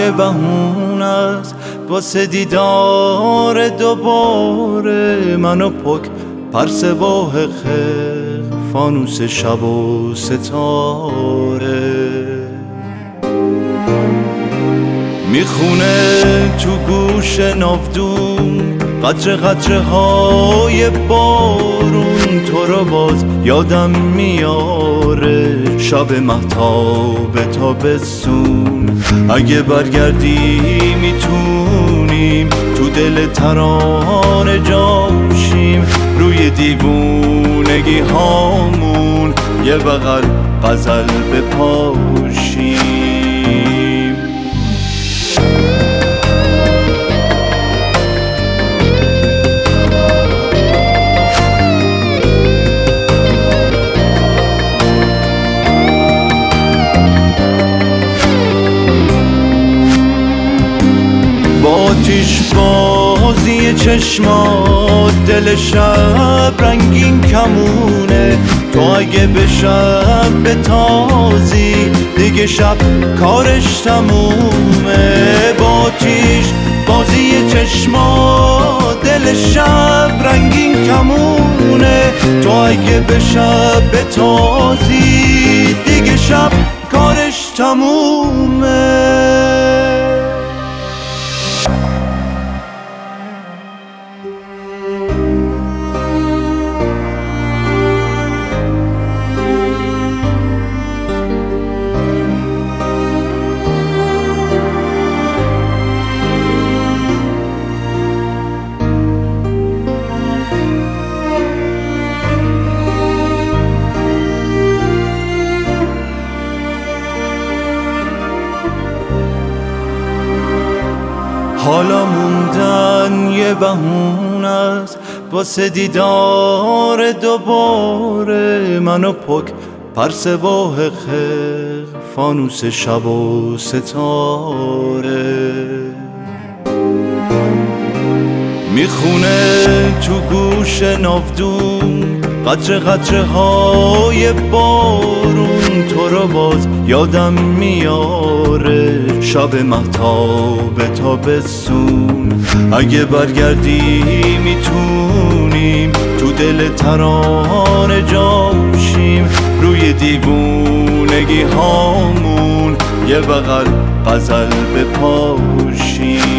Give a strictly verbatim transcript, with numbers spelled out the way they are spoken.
یه بهونه است واسه دیدار دوباره. منو پک پرس و حقه فانوس شب و ستاره. میخونه تو گوش ناودون قطره قطره های بارون. تو رو باز یادم میاره شب مهتاب تابستون. اگه برگردی میتونیم تو دل ترانه جاشیم. روی دیوونگی هامون یه بغل غزل بپاشیم. آتیش بازی چشمات دل شب رنگین کمونه. تو اگه به شب بتازی دیگه شب کارش تمومه. با آتیش بازی چشمات دل شب رنگین کمونه. تو اگه به شب بتازی دیگه شب کارش تمومه. حالا موندن یه بهونه است واسه دیدار دوباره. منو پک پرس و حقه فانوس شب و ستاره. میخونه تو گوش ناودون قطره قطره های بارون. تو رو باز یادم میاره شب مهتاب تابستون. اگه برگردی میتونیم تو دل ترانه جاشیم. روی دیوونگی هامون یه بغل غزل بپاشیم.